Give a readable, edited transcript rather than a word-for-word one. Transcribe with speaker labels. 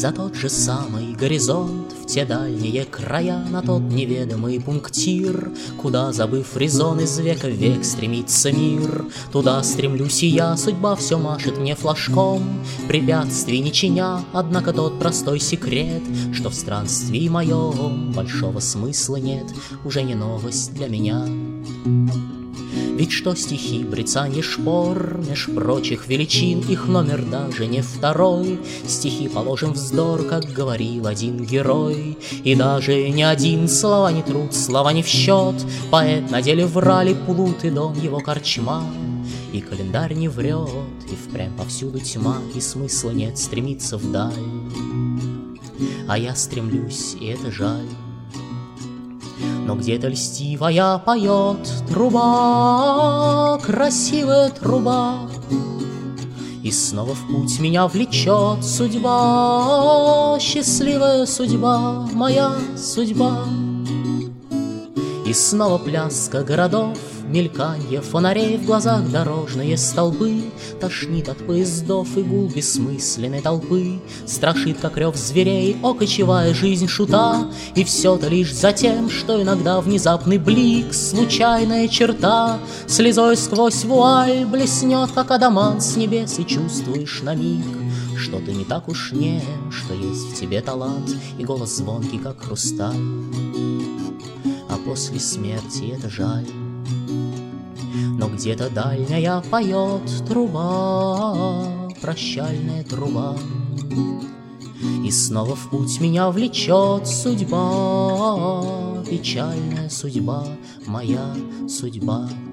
Speaker 1: За тот же самый горизонт, в те дальние края, на тот неведомый пунктир, куда, забыв резон, из века в век стремится мир. Туда стремлюсь и я, судьба все машет мне флажком, препятствий не чиня, однако тот простой секрет, что в странстве моем большого смысла нет, уже не новость для меня. Ведь что стихи, брецанье шпор, меж прочих величин их номер даже не второй. Стихи положим вздор, как говорил один герой, и даже не один. Слова не труд, слова не в счет, поэт на деле врали, плут и дом его корчма. И календарь не врет, и впрямь повсюду тьма, и смысла нет стремиться вдаль. А я стремлюсь, и это жаль. Но где-то льстивая поет труба, красивая труба, и снова в путь меня влечет судьба, счастливая судьба, моя судьба. И снова пляска городов, мельканье фонарей, в глазах дорожные столбы, тошнит от поездов и гул бессмысленной толпы, страшит, как рев зверей, о, кочевая жизнь шута. И все-то лишь за тем, что иногда внезапный блик, случайная черта, слезой сквозь вуаль блеснет, как адамант с небес, и чувствуешь на миг, что ты не так уж нем, что есть в тебе талант и голос звонкий, как хрусталь. А после смерти это жаль. Но где-то дальняя поет труба, прощальная труба, и снова в путь меня влечет судьба, печальная судьба, моя судьба.